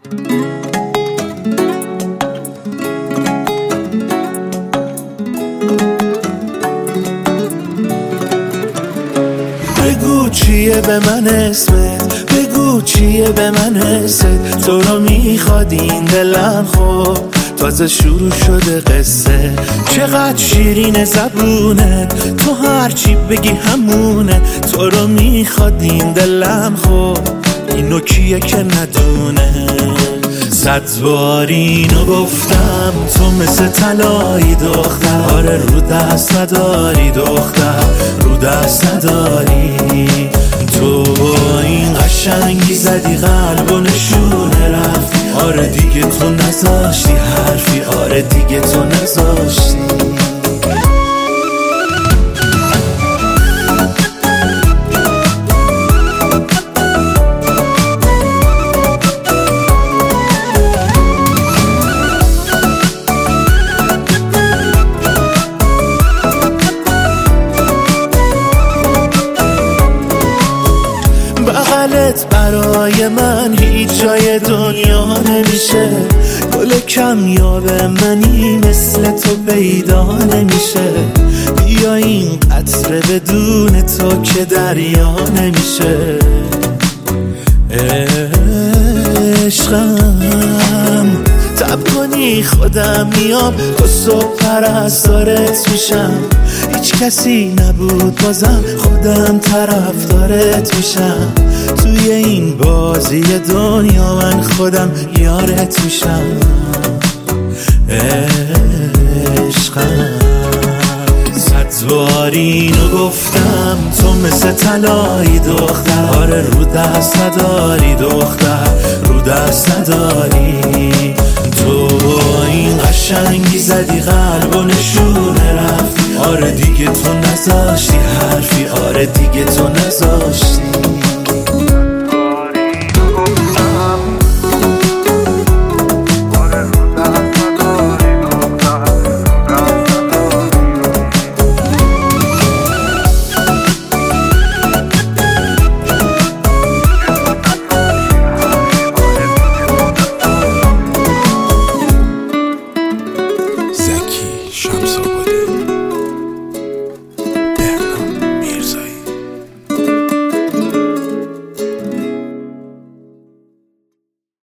بگو چیه به من اسمت، بگو چیه به من حست، تو رو میخواد این دلم خب تازه شروع شده قصه. چقدر شیرین زبونت، تو هرچی بگی همونه، تو رو میخواد این دلم خب اینو کیه که ندونه. 100 بار اینو گفتم تو مثل طلایی دختر، آره رو دست نداری دختر، رو دست نداری. تو با این قشنگی زدی قلب و نشونه رفتی، آره دیگه تو نذاشتی حرفی، آره دیگه تو نذاشتی. بغلت برای من هیچ جای دنیا نمیشه، گل کمیاب منی مثل تو پیدا نمیشه. بیا این قطره بدون تو که دریا نمیشه. عشقم تب کنی خودم میام، تو صبح پرستارت میشم. هیچ کسی نبود بازم خودم طرفدارت میشم. توی این بازی دنیا من خودم یارت میشم. عشقم 100 بار اینو گفتم تو مثل طلایی دختر، آره رو دست نداری دختر، رو دست نداری. تو با این قشنگی زدی قلب و نشونه رفتی، آره دیگه تو نذاشتی حرفی، آره دیگه تو نذاشتی.